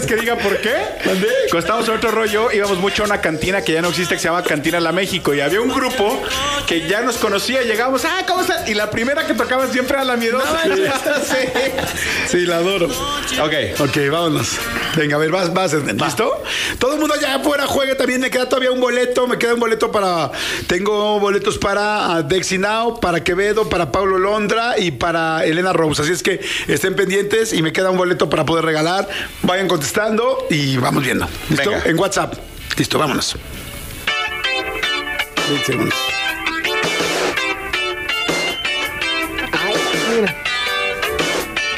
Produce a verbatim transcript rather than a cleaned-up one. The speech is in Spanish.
¿Es que diga por qué? ¿Dónde? Cuando estábamos en otro rollo, íbamos mucho a una cantina que ya no existe, que se llama Cantina La México. Y había un grupo que ya nos conocía. Llegábamos, ah, ¿cómo estás? Y la primera que tocaba siempre era la miedosa. No, sí. Sí, la adoro. Ok. Ok, vámonos. Venga, a ver, vas, vas, ¿listo? Todo el mundo allá afuera juegue también. Me queda todavía un boleto. Me queda un boleto para... Tengo boletos para uh, Dexy Now, para Quevedo, para Paulo Londra y para Elena Rose. Así es que estén pendientes y me queda un boleto para poder regalar. Vayan contestando y vamos viendo. ¿Listo? Venga. En WhatsApp. Listo, vámonos. veinte segundos.